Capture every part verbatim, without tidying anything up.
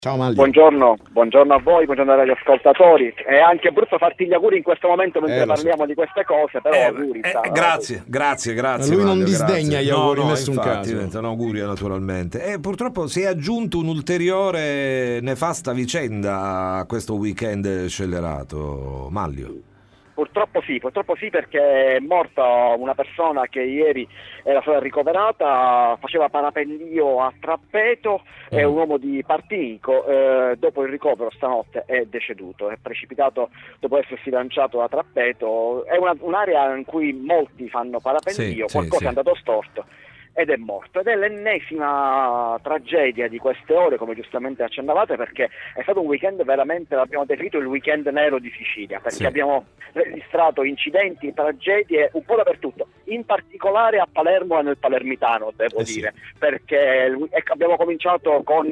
Ciao Maglio. Buongiorno, buongiorno a voi, buongiorno agli ascoltatori. È anche brutto farti gli auguri in questo momento mentre Eh, lo so. parliamo di queste cose, però Eh, auguri. eh, sta- grazie, grazie, grazie. Lui non Maglio, disdegna grazie. gli auguri no, in no, nessun infatti, caso. diventa un augurio naturalmente. E purtroppo si è aggiunto un'ulteriore nefasta vicenda a questo weekend scellerato, Maglio. Purtroppo sì, purtroppo sì, perché è morta una persona che ieri era stata ricoverata, faceva parapendio a Trappeto, è un uomo di Partinico, eh, dopo il ricovero stanotte è deceduto, è precipitato dopo essersi lanciato da Trappeto. È una- un'area in cui molti fanno parapendio, Sì, sì, qualcosa sì. è andato storto ed è morto, ed è l'ennesima tragedia di queste ore, come giustamente accennavate, perché è stato un weekend veramente, l'abbiamo definito il weekend nero di Sicilia, perché Sì. abbiamo registrato incidenti, tragedie un po' dappertutto, in particolare a Palermo e nel Palermitano, devo Eh sì. dire, perché il- ecco, abbiamo cominciato con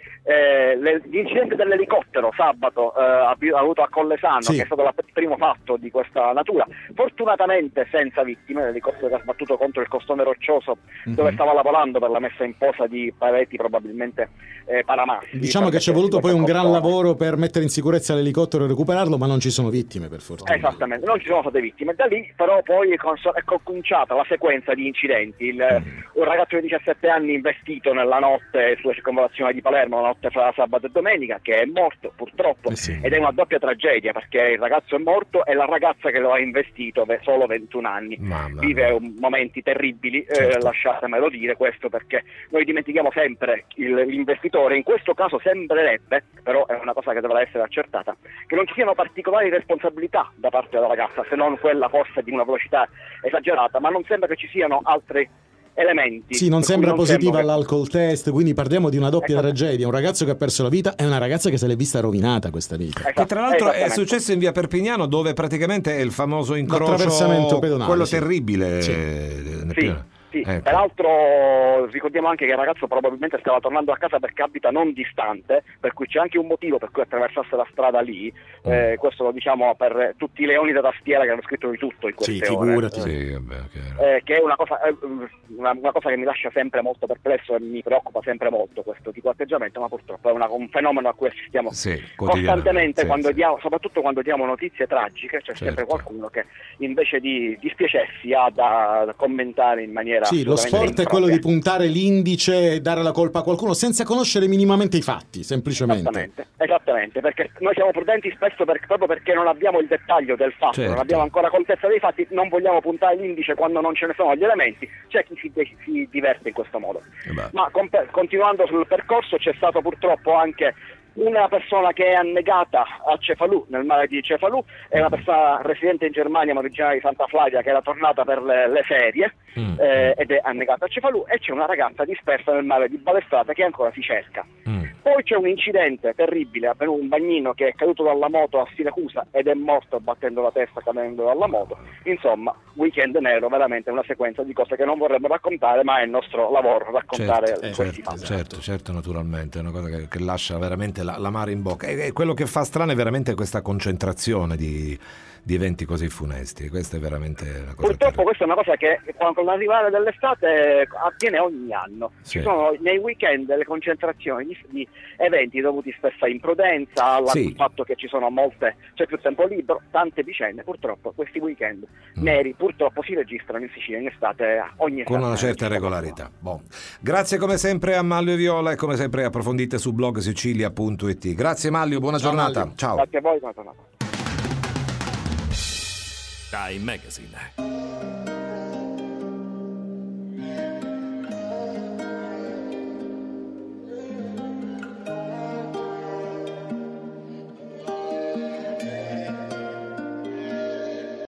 eh, le- l'incidente dell'elicottero sabato eh, abbi- avuto a Collesano, Sì. che è stato la- il primo fatto di questa natura, fortunatamente senza vittime. L'elicottero che ha sbattuto contro il costone roccioso dove stava lavorando per la messa in posa di pareti probabilmente eh, paramassi. Diciamo che ci è voluto poi un gran lavoro per mettere in sicurezza l'elicottero e recuperarlo, ma non ci sono vittime, per fortuna. Esattamente, non ci sono state vittime. Da lì però poi è cons- è cominciata la sequenza di incidenti. Il- Un ragazzo di diciassette anni investito nella notte sulla circonvallazione di Palermo, la notte fra sabato e domenica, che è morto purtroppo, Eh sì. ed è una doppia tragedia perché il ragazzo è morto e la ragazza che lo ha investito, ve- solo ventuno anni, Mamma vive mia. un- momenti terribili, eh, Certo. lasciatemelo dire questo, perché noi dimentichiamo sempre il- l'investitore. In questo caso sembrerebbe, però è una cosa che dovrà essere accertata, che non ci siano particolari responsabilità da parte della ragazza, se non quella forse di una velocità esagerata, ma non sembra che ci siano altri elementi. Sì, non per cui sembra positiva sembra che- l'alcol test, quindi parliamo di una doppia Esatto. tragedia, un ragazzo che ha perso la vita e una ragazza che se l'è vista rovinata questa vita. Esatto, Che tra l'altro è esattamente. successo in via Perpignano, dove praticamente è il famoso incrocio, L'attraversamento pedonale, quello sì. terribile. Sì. eh, Sì, pieno. sì. Ecco. Peraltro ricordiamo anche che il ragazzo probabilmente stava tornando a casa perché abita non distante, per cui c'è anche un motivo per cui attraversasse la strada lì. Eh, questo lo diciamo per tutti i leoni da tastiera che hanno scritto di tutto in queste Sì, ore. figurati. Sì, vabbè, chiaro. Eh, che è una cosa, eh, una, una cosa che mi lascia sempre molto perplesso e mi preoccupa sempre molto questo tipo di atteggiamento, ma purtroppo è una- un fenomeno a cui assistiamo Sì, costantemente quotidianamente, sì, quando sì. diamo, soprattutto quando diamo notizie tragiche, c'è sempre Certo. qualcuno che invece di dispiacersi ha da commentare in maniera Sì, lo assolutamente sport è quello impropria. di puntare l'indice e dare la colpa a qualcuno senza conoscere minimamente i fatti, semplicemente. Esattamente, esattamente, perché noi siamo prudenti spesso per- proprio perché non abbiamo il dettaglio del fatto, Certo. non abbiamo ancora contezza dei fatti, non vogliamo puntare l'indice quando non ce ne sono gli elementi, c'è chi si, de- si diverte in questo modo. Eh beh. Ma con- continuando sul percorso, c'è stato purtroppo anche una persona che è annegata a Cefalù, nel mare di Cefalù, è una persona residente in Germania ma originaria di Santa Flavia, che era tornata per le, le ferie Mm. eh, ed è annegata a Cefalù, e c'è una ragazza dispersa nel mare di Balestrata che ancora si cerca. Mm. Poi c'è un incidente terribile, è avvenuto un bagnino che è caduto dalla moto a Siracusa ed è morto battendo la testa cadendo dalla moto. Insomma, weekend nero, veramente una sequenza di cose che non vorremmo raccontare, ma è il nostro lavoro raccontare Certo, questi certo, fatti. certo, certo, naturalmente, è una cosa che, che lascia veramente la, l'amaro in bocca. E, e quello che fa strano è veramente questa concentrazione di, di eventi così funesti. Questa è veramente una cosa Purtroppo terribile. questa è una cosa che con con l'arrivare dell'estate avviene ogni anno. Sì. Ci sono nei weekend delle concentrazioni di, di eventi dovuti spesso a imprudenza, al Sì. fatto che ci sono molte, c'è più tempo libero, tante vicende. Purtroppo questi weekend Mm. neri purtroppo si registrano in Sicilia in estate, ogni estate. Con una certa regolarità. Boh. Grazie come sempre a Maglio Viola e come sempre approfondite su blog sicilia punto it. Grazie Maglio, buona Ciao, giornata. Maglio. Ciao. Grazie a voi, buona giornata. Time Magazine.